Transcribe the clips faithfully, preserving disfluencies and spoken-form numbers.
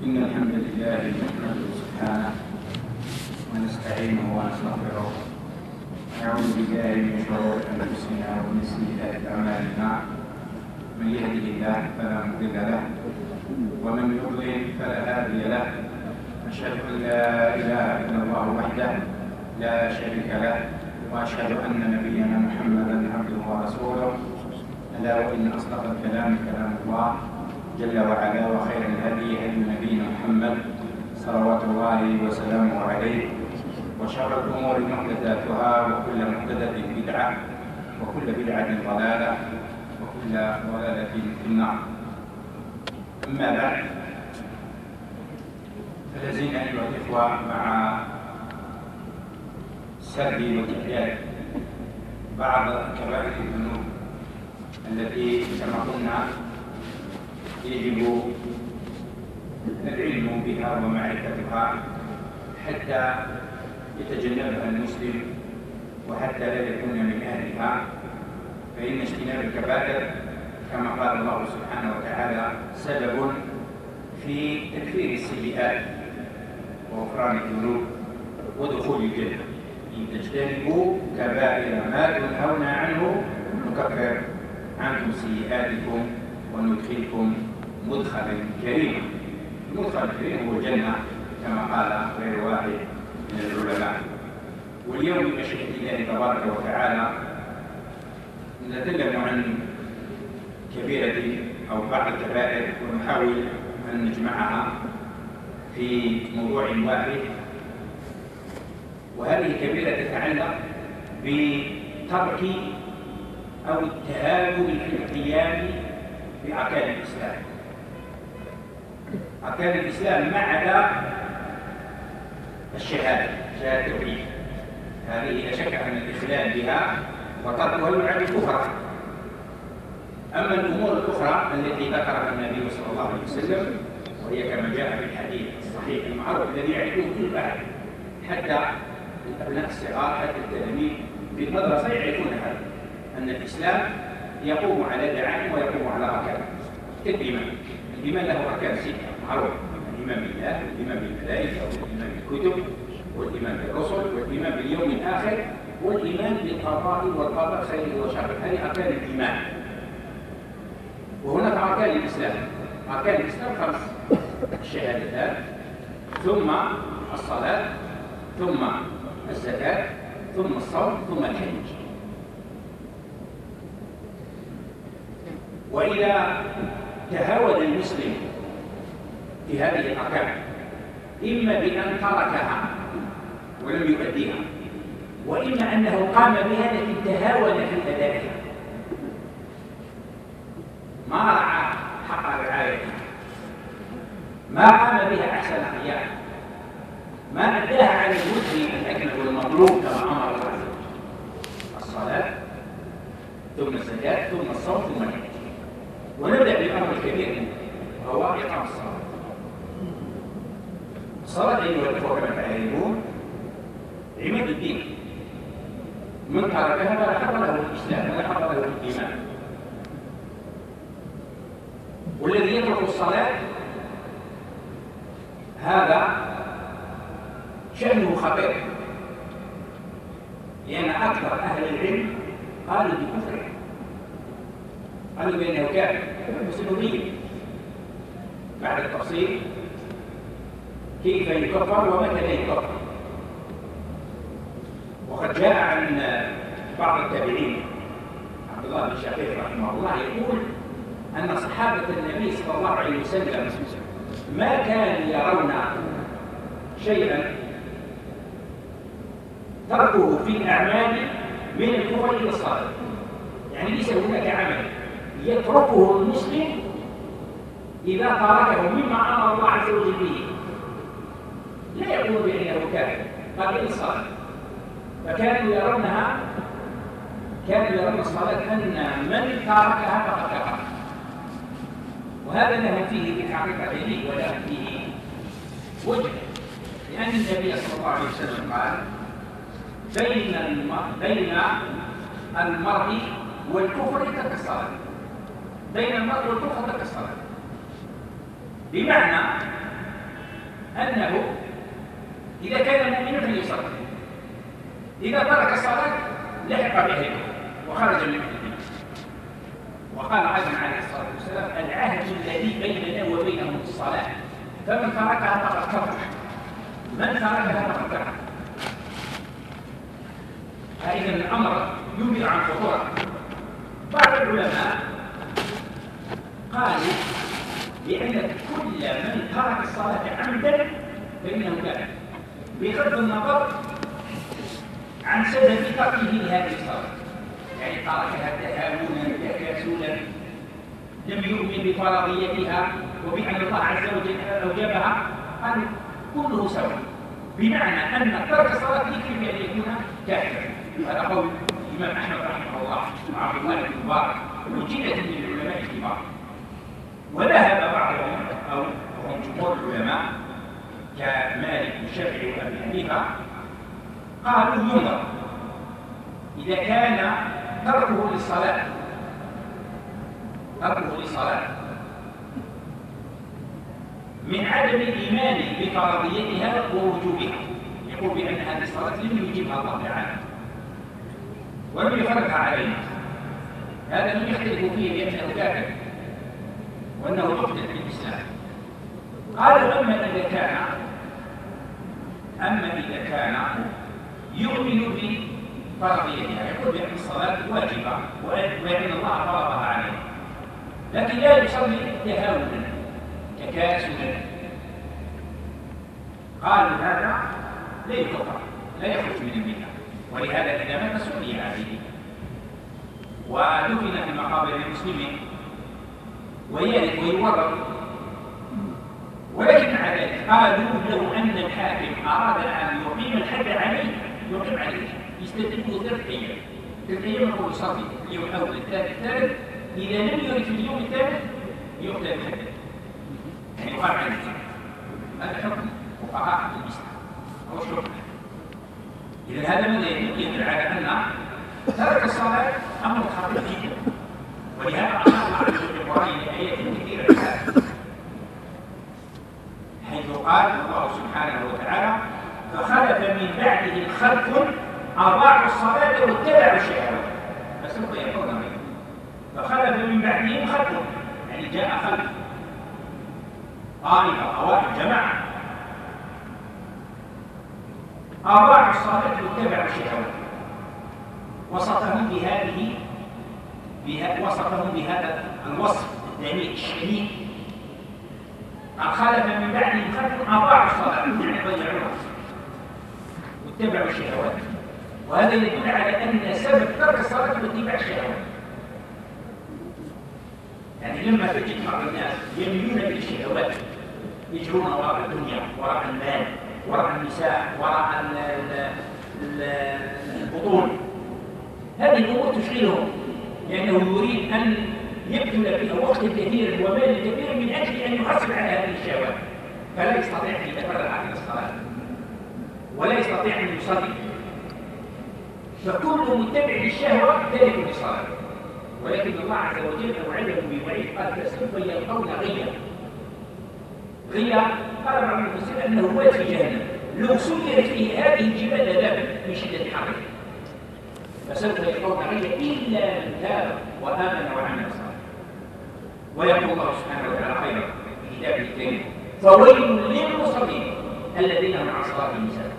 إن الحمد لله نحمده سبحانه ونستعينه ونستغفره ونعوذ بالله من شرور أنفسنا ومن سيئات أعمالنا. من يهده الله فلا مضل له ومن يضلل فلا هادي له. أشهد أن لا إله إلا الله وحده لا شريك له وأشهد أن نبينا محمدا عبده ورسوله. ألا وإن أصدق الكلام كلام الله جل وعلا وخير الهدي هدي نبينا محمد صلوات الله وسلامه عليه. وشر الأمور محدثاتها وكل محدثة بدعة وكل بدعة ضلالة وكل ضلالة في النار. أما بعد، فلازلنا أيها الإخوة مع سرد وتحليل بعض كبائر الذنوب التي كما قلنا يجب العلم بها ومعرفتها حتى يتجنبها المسلم وحتى لا يكون من أهلها. فإن اجتناب الكبائر كما قال الله سبحانه وتعالى سبب في تكفير السيئات وغفران الذنوب ودخول الجنة. إن تجتنبوا كبائر ما تنهون عنه نكفر عنكم سيئاتكم وندخلكم مدخلا كريما. المدخل الكريم هو الجنة كما قال غير واحد من العلماء. واليوم بمشيئة الله تبارك وتعالى نتكلم عن كبيرة أو بعض الكبائر ونحاول أن نجمعها في موضوع واحد. وهذه كبيرة تتعلق بترك أو التهاون في القيام بأركان الإسلام. أركان الإسلام ما عدا الشهادة، شهادة التوحيد، هذه لا شك أن الإخلال بها وتركها يعد كفرا. أما الأمور الأخرى التي ذكرها النبي صلى الله عليه وسلم وهي كما جاء في الحديث الصحيح المعروف الذي يعرفه كل أحد حتى الأبناء الصغار حتى التلاميذ في المدرسة يعرفون هذا، أن الإسلام يقوم على دعائم ويقوم على أركان كالإيمان. الإيمان له أركان ستة معروف: الإيمان بالله والإيمان بالملائكة والإيمان بالكتب والإيمان بالرسل والإيمان باليوم الآخر والإيمان بالقضاء والقدر خيره وشره. هذه أركان الإيمان. وهناك أركان الإسلام. أركان الإسلام خمس: الشهادتان، ثم الصلاة، ثم الزكاة، ثم الصوم، ثم الحج. وإذا تهاون المسلم في هذه الأركان إما بأن تركها ولم يؤديها، وإما أنه قام بها لكن تهاون في أدائها، ما رعى حق رعايتها، ما قام بها أحسن قيام، ما أداها على الوجه الأكمل والمطلوب كما أمر الله عز وجل: الصلاة ثم الزكاة ثم الصوم ثم الحج. ونبدأ بالأمر الكبير وهو إقام الصلاة. الصلاة أيها الأخوة كما تعلمون عماد الدين، من تركها فلا حظ له الإسلام ولا حظ له الإيمان. والذي يترك الصلاة هذا شأنه خطير، لأن أكثر أهل العلم قالوا بكفره، قالوا بأنه كافر مسلمين. بعد التفصيل كيف يكفر ومتى لا يكفر. وقد جاء عن بعض التابعين عبد الله بن شقيق رحمه الله يقول أن صحابة النبي صلى الله عليه وسلم ما كانوا يرون شيئا تركه في الأعمال من الكفر إلى الصلاة. يعني ليس هناك عمل يتركه المسلم إذا تركه مما أمر الله عز وجل به لا يقول بأنه كافر قبل الصلاة. فكانوا يرونها كانوا يرون الصلاة أن من تركها فقد كفر. وهذا لهم فيه في الحقيقة دليل ولهم فيه وجه، لأن النبي صلى الله عليه وسلم قال: بين بين المرء والكفر ترك الصلاة. بين المرء والكفر ترك الصلاة. بمعنى أنه إذا كان مؤمنا فليصلي، إذا ترك الصلاة لحق به وخرج من الدين. وقال أيضا عليه الصلاة والسلام: العهد الذي بيننا وبينهم الصلاة، فمن تركها فقد كفر، من تركها فقد كفر. فإذا الأمر ينبئ عن خطورة. بعض العلماء قالوا بأن كل من ترك الصلاة عمدا فإنه كافر، بغض النظر عن سبب تركه لهذه الصلاة، يعني تركها تهاونا تكاسلا، لم يؤمن بفرضيتها وبأن الله عز وجل أوجبها، قالوا كله سواء، بمعنى أن ترك الصلاة يكفي بأن يكون كافرا. هذا قول الإمام أحمد رحمه الله وعبد الله بن مبارك وجيلة من العلماء الكبار. وذهب بعضهم أو هم جمهور العلماء كمالك والشافعي وأبي حنيفة قالوا ينظر إذا كان تركه للصلاة تركه للصلاة من عدم الإيمان بفرضيتها ووجوبها، يقول بأن هذه الصلاة لم يجيبها الله تعالى ولم يفرضها علينا، هذا لم يختلفوا فيه بأنه كافر وأنه مقتل في الإسلام. قالوا أما إذا كان أما إذا كان يؤمن بفرضيتها، يقول بأن الصلاة واجبة وأن الله فرضها عليه، لكن لا يصلي تهاونا تكاسلا، قالوا هذا لا يكفر لا يخرج من المله، ولهذا إذا مات سمي هذه ودفن في مقابر المسلمين ويرث ويورث. ولكن مع ذلك قالوا لو أن الحاكم أراد أن يقيم الحد عليه يقيم عليه، يستدركه ثلاث أيام ثلاث أيام يقول يصلي اليوم الأول الثالث الثالث، إذا لم يرث في اليوم الثالث يقتل الحد، يعني يقام عليه. هذا حكم فقهاء الإسلام هو الحكم. إذا هذا ماذا يدل على أن ترك الصلاة أمر خطير جدا، ولهذا أشار في القرآن لآيات كثيرة حيث قال الله سبحانه وتعالى: فخلف من بعدهم خلف أضاعوا الصلاة واتبعوا الشهوات فسوف يلقون غيرهم. فخلف من بعدهم خلف، يعني جاء خلف طائفة طوائف جماعة أضاعوا الصلاة واتبعوا الشهوات، وصفهم بهذه بها وصفهم بهذا الوصف الدنيء الشديد. خلف من بعدهم خلف أضاعوا الصلاة يعني ضيعوها واتبعوا الشهوات، وهذا يدل على أن سبب ترك الصلاة هو اتباع الشهوات. يعني لما تجد بعض الناس يميلون بالشهوات، يجرون وراء الدنيا وراء المال وراء النساء وراء البطون، هذه الأمور تشغلهم لأنه يريد أن يبذل فيها وقتا كثيرا ومالا كثيرا من أجل أن يحصل على هذه الشهوات، فلا يستطيع أن يتفرغ عن الصلاة ولا يستطيع أن يصلي. فكل متبع للشهوة تارك للصلاة، ولكن الله عز وجل وعدهم بوعيد قال: فسوف يلقون غيا. غيا قال بعض المفسرين أنه واد في جهنم لو سيرت فيه هذه الجبال لذابت من شدة الحر، فسوف يلقون غيا إلا من تاب وآمن وعمل صالحا. ويقول الله سبحانه وتعالى خيرا في كتابه الكريم: فويل للمصلين الذين هم عن صلاتهم ساهون.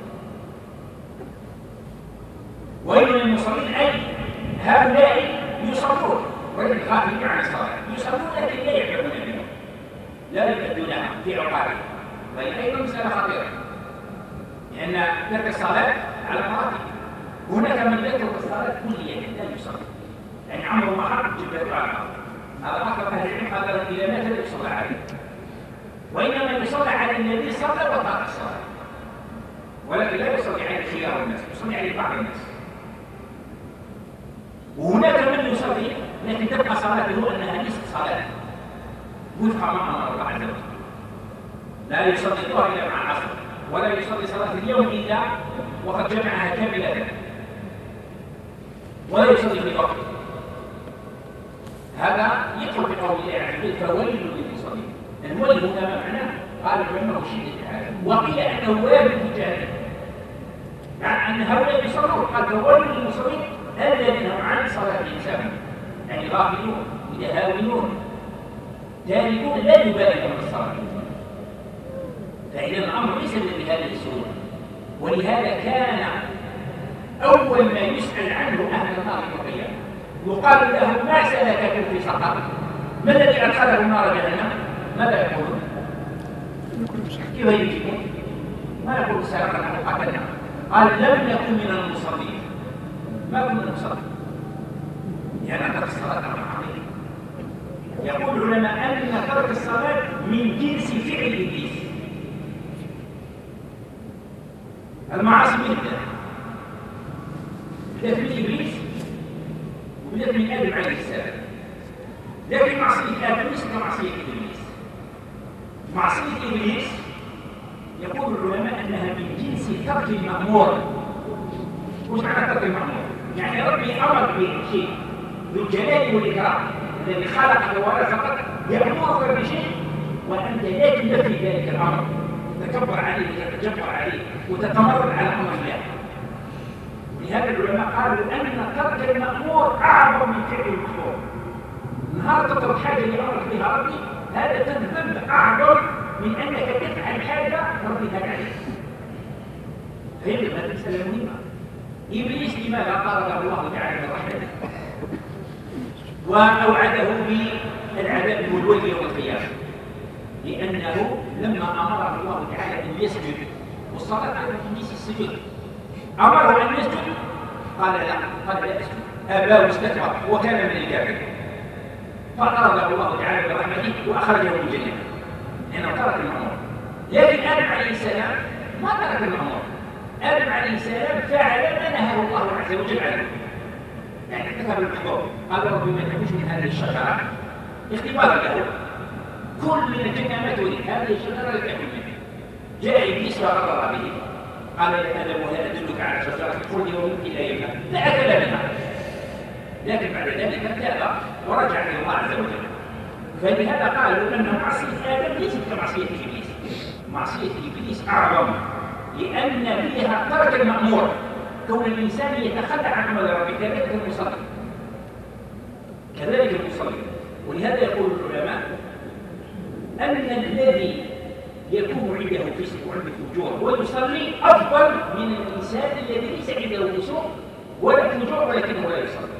ويل للمصلين أي هؤلاء يصلون ولكن غافلين عن الصلاة، يصلون لكن لا يعلمون بها، لا يؤدونها في عقابهم. وهي أيضا مسألة خطيرة، لأن ترك الصلاة على مراتب. هناك من يترك الصلاة كليا لا يصلي، يعني عمره ما حرم جبهته على الأرض، هذا أكثر أهل العلم قال إذا مات لا يصلى عليه، وإنما يصلى على الذي صلى وترك الصلاة، ولكن لا يصلي على خيار الناس، يصلي على بعض الناس. وهناك من يصلي لكن تبقى صلاته أنها ليست صلاة وفق ما أمر الله عز وجل، لا يصلي الظهر إلا مع العصر، ولا يصلي صلاة اليوم إلا وقد جمعها كاملة، ولا يصلي في الوقت. هذا يدخل في قول الله عز وجل: فويل للمصلين. الويل هنا معناه قال العلماء شدة هذا، وقيل أنه واجب في جهنم، يعني أن هؤلاء يصلون، قال فويل للمصلين الذين هم عن صلاتهم ساهون، يعني غافلون متهاونون تاركون لا يبالغون الصلاة. فإذا الأمر ليس بهذه الصورة، ولهذا كان أول ما يسأل عنه أهل النار يوم القيامة يقال له ما سلككم في سقر؟ ما الذي أدخله النار جهنم؟ ماذا يقولون؟ كيف يجيبون؟ ما يقول سلكنا أو قتلنا؟ قال لم نكن من المصلين. ما كنا نصلي يعني ترك الصلاة عظيم. يقول العلماء أن ترك الصلاة من جنس فعل إبليس. المعاصي بدأت بدأت من إبليس وبدأت من آدم عليه السلام، لكن معصية آدم ليست كمعصية إبليس. معصية إبليس يقول العلماء أنها من جنس ترك المأمور. وش معنى ترك المأمور؟ يعني ربي أمر بشيء بالجلال والإكرام الذي خلقك ورزقك، يأمرك بشيء وأنت لا تنفذ ذلك الأمر، تتكبر عليه وتتجبر عليه وتتمرد على أمر الله. ولهذا العلماء قالوا أن ترك المأمور أعظم من فعل المأمور. نهار تترك حاجة لأمرك بها ربي، هذا ذنب أعظم من أنك تفعل حاجة ربي هذا عليك. فهمت هذه المسألة مهمة. إبليس لماذا طرده الله تعالى من رحمته وأوعده بالعذاب والويل يوم القيامة؟ لأنه لما أمره الله تعالى أن يسجد، والصلاة على جنس السجود، أمره أن يسجد قال لا، قال لا أسجد، أبى واستكبر وكان من الكافرين، فطرده الله تعالى برحمته وأخرجه من الجنة لأنه ترك المأمور. لكن آدم عليه السلام ما ترك المأمور. آدم عليه السلام فعل ما نهاه الله عز وجل عنه، يعني ارتكب المحظور. قال ربي ما تأكلش من هذه الشجرة اختبارا له، كل من الجنة ما تريد هذه الشجرة لا تأكل منها. جاء إبليس وغرر به قال يا آدم وهل أدلك على شجرة الخلد وملك لا يبلى؟ فأكل منها، لكن بعد ذلك تاب ورجع إلى الله عز وجل. فلهذا قالوا أن معصية آدم ليست كمعصية إبليس. معصية إبليس أعظم لأن فيها ترك المأمور، كون الإنسان يتخلى عن عمل ربه، كذلك المصلي كذلك المصلي. ولهذا يقول العلماء أن الذي يكون عنده فسق وعنده فجور ويصلي أفضل من الإنسان الذي ليس عنده فسق ولا فجور ولكنه لا يصلي.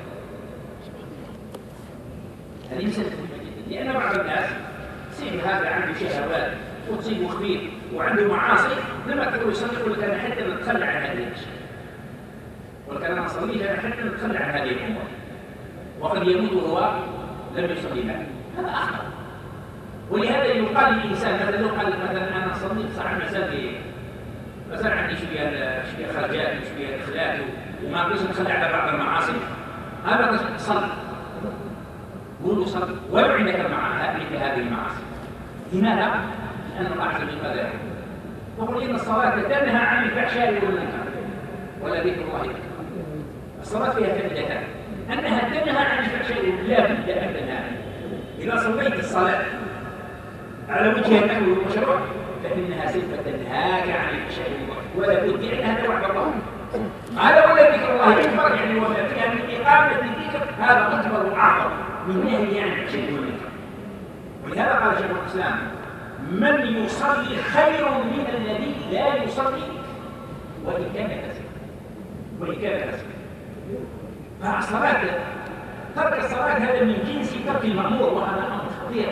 هذه مسألة مهمة جدا، لأن بعض الناس تصيب هذا عنده شهوات وتصيبه خبيث وعنده معاصي، لما تقول يصلي يقول لك أنا حتى نتخلى عن هذه الأشياء، ولكن أنا أصلي أنا حتى نتخلى عن هذه الأمور، وقد يموت وهو لم يصلي معه. هذا أخطأ. ولهذا يقال للإنسان مثلا لو قال مثلا أنا صليت صار مسألة مثلا عندي شوية شوية خرجات وشوية دخلات وما أقدرش نتخلى على بعض المعاصي، هذا صلي. قولوا صلي ولو عندك مع مثل هذه المعاصي. لماذا؟ لأن الله عز وجل قال يقول إن الصلاة تنهى عن الفحشاء والمنكر ولذكر الله أكبر. الصلاة فيها فائدتان، أنها تنهى عن الفحشاء لا بد أبدا. إذا صليت الصلاة على وجه الأمر والمشروع فإنها سوف تنهاك عن الفحشاء ولا بد أنها توعد الله. هذا ولا ذكر الله أكبر، يعني وما فيها من إقامة الذكر هذا أكبر وأعظم من نهي عن الفحشاء والمنكر. ولهذا قال شيخ الإسلام من يصلي خير من الذي لا يصلي وإن كان كسر وإن كان كسر. فالصلاة ترك الصلاة هذا من جنس ترك المأمور، وهذا أمر خطير.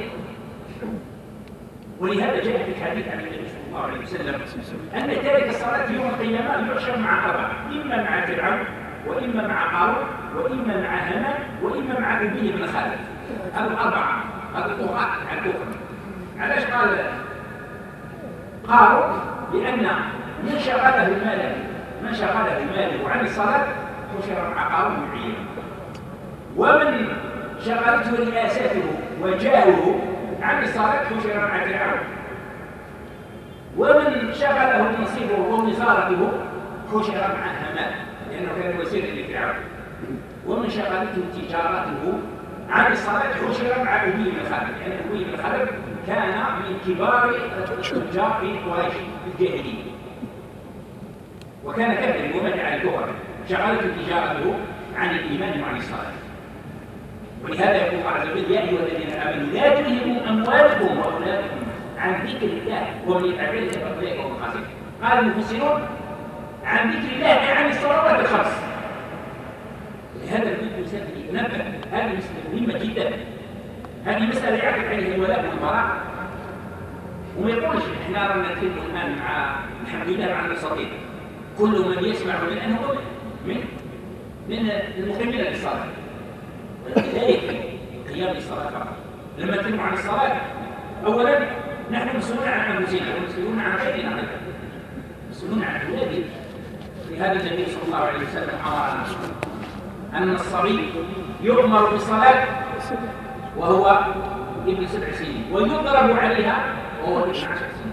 ولهذا جاء في الحديث عن النبي صلى الله عليه وسلم أن تارك الصلاة يوم القيامة يحشر مع أربعة، إما مع فرعون وإما مع قارون وإما مع هامان وإما مع أبي بن خالد. هذه الأربعة هذه الطغاة على الكفر. علاش قال قالوا؟ لأن من شغله المال من شغله ماله عن الصلاة حشر مع قارون وعياله، ومن شغلته رئاسته وجاهه عن الصلاة حشر مع فرعون، ومن شغله منصبه ونصارته حشر مع هامان لأنه كان وزيرا لفرعون، ومن شغلته تجارته عن الصلاة حشر مع أبي بن خالد، لأن يعني أبي بن خالد كان من كبار التجار في قريش في الجاهلية، وكان كافرا ومنع الكفر، شغلت تجارته عن الإيمان وعن الصلاة. ولهذا يقول الله عز وجل: يا أيها الذين آمنوا لا تلهكم أموالكم وأولادكم عن ذكر الله ومن يفعل ذلك فأولئك هم الخاسرون. قال المفسرون: عن ذكر الله أي عن الصلوات الخمس. لهذا البيت الإنسان يتنبه، هذه مسألة مهمة جدا، هذه مسألة يعرف عليها الولاء والبراء، وما يقولش احنا رانا نتكلم الآن مع الحمد لله مع المستطيع، كل من يسمع من أنه من من المكملة للصلاة، لا يكفي قيام الصلاة فقط. لما نتكلم عن الصلاة أولا نحن مسؤولون عن أنفسنا ومسؤولون عن غيرنا أيضا، مسؤولون عن أولادنا. لهذا النبي صلى الله عليه وسلم أمرنا أن الصبي يؤمر بالصلاة وهو ابن سبع سنين ويضرب عليها وهو ابن عشر سنين.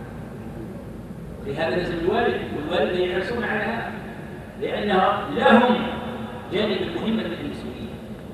لهذا لازم الوالد والوالدة يحرصون على هذا، لأنها لهم جانب مهم من المسؤولية.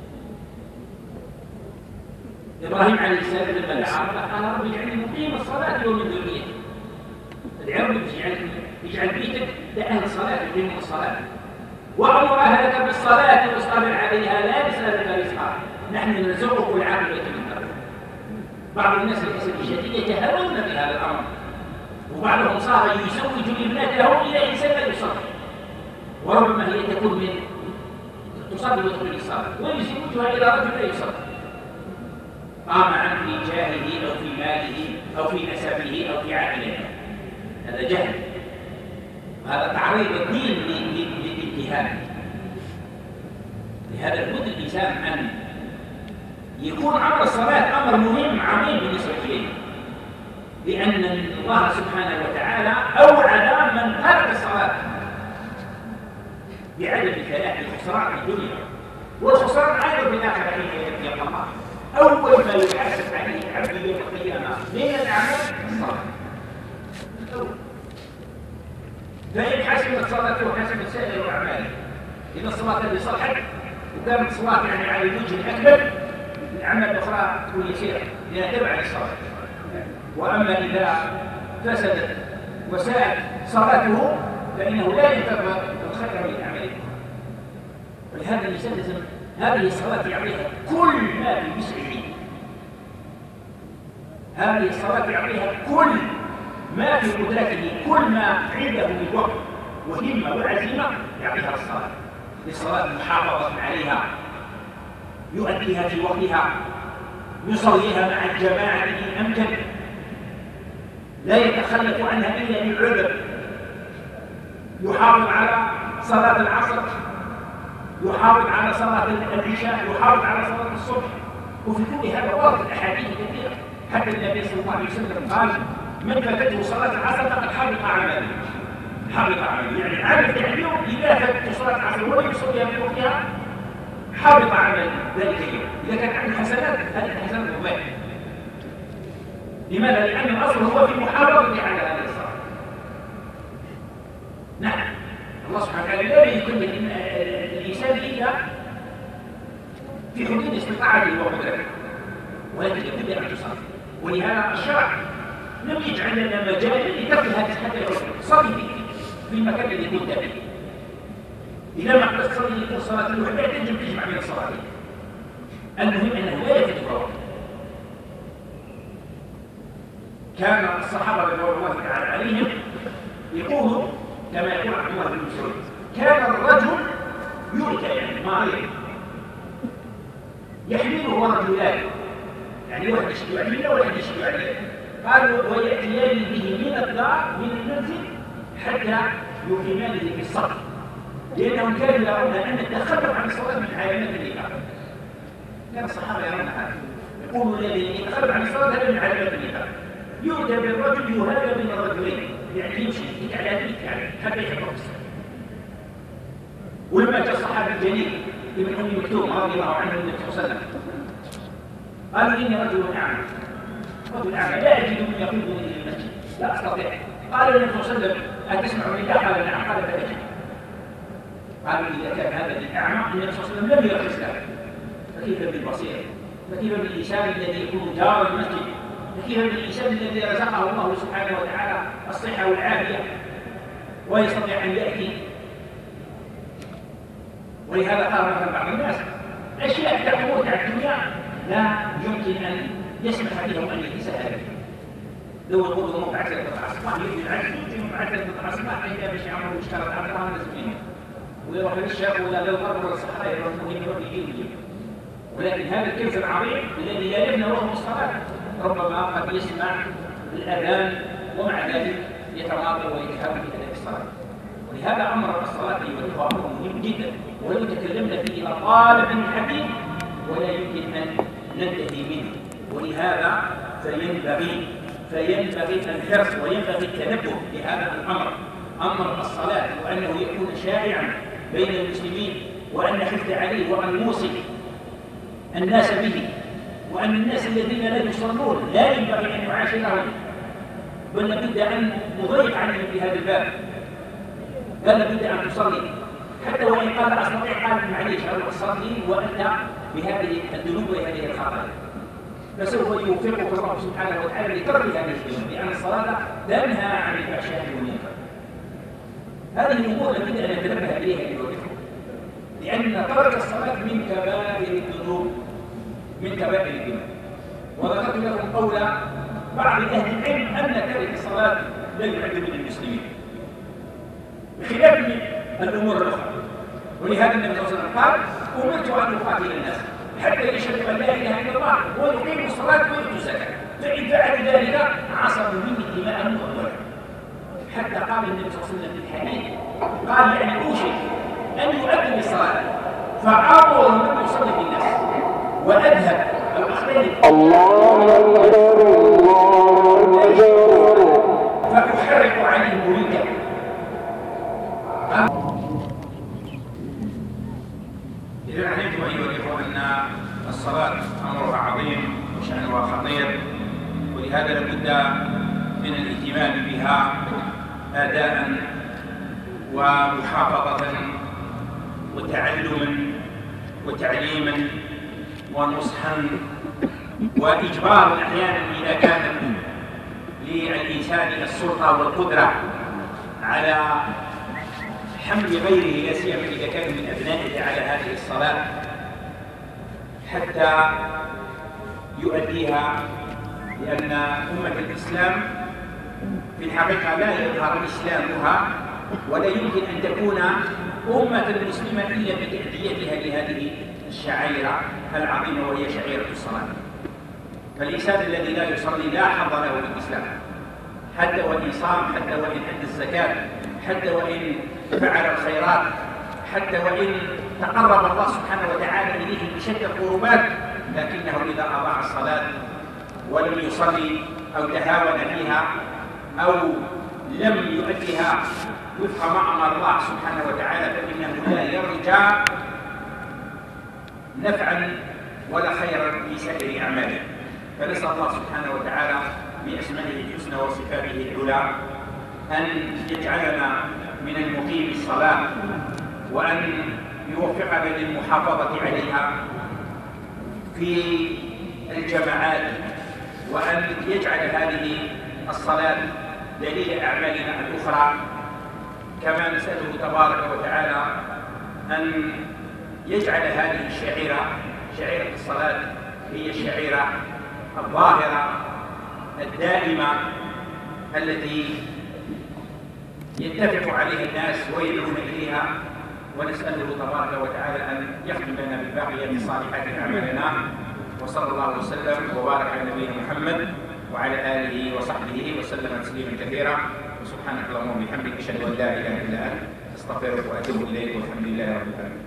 إبراهيم عليه السلام لما دعا قال: رب اجعلني مقيم الصلاة ومن ذريتي. العرب يجعل بيتك لأهل الصلاة يقيمون الصلاة، وأمر أهلك بالصلاة واصطبر عليها لا نسألك رزقا نحن نرزقك العاقبة للتقوى. بعض الناس للأسف الشديد يتهاونون بهذا الأمر، وبعضهم صار يزوج ابنته إلى إنسان لا يصلي، وربما هي تكون من تصلي وتقبل الصلاة ويزوجها إلى رجل لا يصلي، طامعا في جاهه أو في ماله أو في نسبه أو في عائلته. هذا جهل، هذا تعريض الدين للاتهام. لهذا لابد الإنسان أن يكون أمر الصلاة أمر مهم عظيم بالنسبة إليه، لأن الله سبحانه وتعالى أوعد من ترك الصلاة بعدم الفلاح بخسران في الدنيا والخسران أيضا في الآخرة حين يلقى الله. أول ما يحاسب عليه العبد يوم القيامة من الأعمال الصلاة. فإن حسبت صلاته وحسبت سائر أعماله، إذا الصلاة التي صلحت وكانت صلاة يعني على الوجه الأكبر، الأعمال الأخرى تكون يسيرة لأنها تبع للصلاة. وأما إذا فسدت وساءت صلاته فإنه لا ينتفع الخير من أعماله. ولهذا الإنسان لازم هذه الصلاة يعطيها كل ما في وسعه، هذه الصلاة يعطيها كل ما في قدرته، كل ما عنده من وقت وهمة وعزيمة يعطيها الصلاة. للصلاة محافظة عليها، يؤديها في وقتها، يصليها مع الجماعة إن أمكن، لا يتخلف عنها إلا بالعذر، يحافظ على صلاة العصر، يحافظ على صلاة العشاء، يحافظ على صلاة الصبح. وفي كل هذا وردت أحاديث كثيرة، حتى النبي صلى الله عليه وسلم قال: من فاتته صلاة العصر فقد حبط عمله. حبط عمله يعني عمل اليوم إذا فاتته صلاة العصر ولم يصليها في وقتها حبط عمل ذلك اليوم. إذا كان عنده حسنات هذه الحسنات تضيع. لماذا؟ لأن الأصل هو في محافظة على هذه الصلاة. نعم، الله سبحانه وتعالى لا يكلف الإنسان إلا في حدود استطاعته وقدرته، ولكن لابد أن تصلي. ولهذا الشرع لم يجعل لنا مجال لترك هذه حتى يقول صلي في المكان الذي كنت فيه. إذا ما قدرت تصلي يكون صلاة الوحدة تجب تجمع بين الصلاتين. المهم أنه لا يفوت الوقت. كان الصحابة رضوان الله تعالى عليهم يقولوا كما يقول عبد الله بن مسعود: كان الرجل يؤتى يعني مريض يحمله رجلان، يعني واحد يشكي عليه وواحد يشكي عليه، قالوا ويأتيان به من الدار من المنزل حتى يقيمانه في الصف، لأنهم كانوا يرون أن التخلف عن الصلاة من علامات النفاق. كان الصحابة يرون هذا، يقولوا الذي يتخلف عن الصلاة هذا من علامات النفاق. يؤتى بالرجل يهاب من الرجلين، يعني يمشي يتك على يدك يعني حتى يحفظ الصلاة. ولما جاء الصحابي الجليل ابن أم مكتوم رضي الله عنه النبي صلى الله عليه وسلم قالوا: إني رجل أعمى، رجل أعمى لا أجد من يقودني إلى المسجد، لا أستطيع. قال النبي صلى الله عليه وسلم: أتسمع من الله؟ قال: نعم. قال: فأجد. قالوا: إذا كان هذا الأعمى النبي صلى الله عليه وسلم لم يرخص له، فكيف بالبصير؟ فكيف بالإنسان الذي يكون جار المسجد؟ فكيف بالإنسان الذي رزقه الله سبحانه وتعالى الصحة والعافية ويستطيع أن يأتي؟ ولهذا قال مثلا بعض الناس أشياء تموت على الدنيا لا يمكن أن يسمح لهم أن يتساهلوا. لو يقولوا مبعثة الأصباح يجب العجل يمكن مبعثة الأصباح إذا مش عمرو اشترط عبدها مسكين ويروح للشاب ولا للغرب ولا الصحراء يروح مهم يروح يجيب. ولكن هذا الكنز العظيم الذي لا يبنى وهو الصلاة ربما قد يسمع الأذان ومع ذلك يتراضى ويتهاون في هذه الصلاة. ولهذا أمر الصلاة أيها الإخوة مهم جدا ولو تكلمنا فيه لطالب الحديث ولا يمكن أن ننتهي منه. ولهذا فينبغي فينبغي الحرص وينبغي التنبه لهذا الأمر، أمر الصلاة، وأنه يكون شائعا بين المسلمين، وأن نحث عليه وأن نوصي الناس به، وأن الناس الذين لا يصلون لا ينبغي أن يعاشرهم، بل لابد أن نضيق عليهم في هذا الباب، بل لابد أن تصلي حتى وإن قال أستطيع قال معليش أو أصلي وأنت بهذه الذنوب وهذه الخطايا، فسوف يوفقك الله سبحانه وتعالى لترك هذه الذنوب، لأن الصلاة تنهى عن الفحشاء والمنكر. هذه الأمور لابد أن نتنبه إليها أيها الإخوة، لأن ترك الصلاة من كبائر الذنوب، من كبائر الذنوب. وذكرت لكم قول بعض أهل العلم أن ترك الصلاة لا يعد من المسلمين، بخلاف الأمور الأخرى. ولهذا النبي صلى الله عليه وسلم قال: أمرت أن أقاتل الناس حتى يشهدوا أن لا إله إلا الله ويقيموا الصلاة ويؤتوا الزكاة، فإن فعلوا ذلك عصموا مني دماءهم وأموالهم. حتى قال النبي صلى الله عليه وسلم في الحديث قال: يعني أوشك أن يؤذن الصلاة فأمر من يصلي بالناس وأذهب أو أختلف الله أكبر الله أكبر فأحرق عليهم ولده. إذا علمتم أيها الإخوة أن الصلاة أمرها عظيم وشأنها خطير، ولهذا لابد من الاهتمام بها أداء ومحافظة وتعلما وتعليما ونصحا وإجبارا أحيانا إذا كان للإنسان السلطة والقدرة على حمل غيره لا سيما إذا كان من أبنائه على هذه الصلاة حتى يؤديها، لأن أمة الإسلام في الحقيقة لا يظهر إسلامها ولا يمكن أن تكون أمة مسلمة إلا بتأديتها لهذه الشعائر العظيمة وهي شعيرة الصلاة. فالإنسان الذي لا يصلي لا حظ له بالإسلام، حتى وإن صام، حتى وإن أدى الزكاة، حتى وإن فعل الخيرات، حتى وإن تقرب الله سبحانه وتعالى إليه بشتى القربات، لكنه إذا أضاع الصلاة ولم يصلي أو تهاون فيها أو لم يؤديها وفق ما أمر الله سبحانه وتعالى فإنه لا يرجى نفعا ولا خيرا في سائر أعماله. فنسأل الله سبحانه وتعالى بأسمائه الحسنى وصفاته العلى أن يجعلنا من المقيم الصلاة، وأن يوفقنا للمحافظة عليها في الجماعات، وأن يجعل هذه الصلاة دليل أعمالنا الأخرى. كما نسأله تبارك وتعالى أن يجعل هذه الشعيرة، شعيرة الصلاة، هي الشعيرة الظاهرة الدائمة التي يتفق عليها الناس ويدعون إليها. ونسأله تبارك وتعالى أن يختم لنا بالباقية الصالحات أعمالنا. وصلى الله وسلم وبارك على نبينا محمد وعلى آله وصحبه وسلم تسليما كثيرا. وسبحانك اللهم وبحمدك أشهد أن لا إله إلا أنت أستغفرك وأتوب إليك والحمد لله رب العالمين.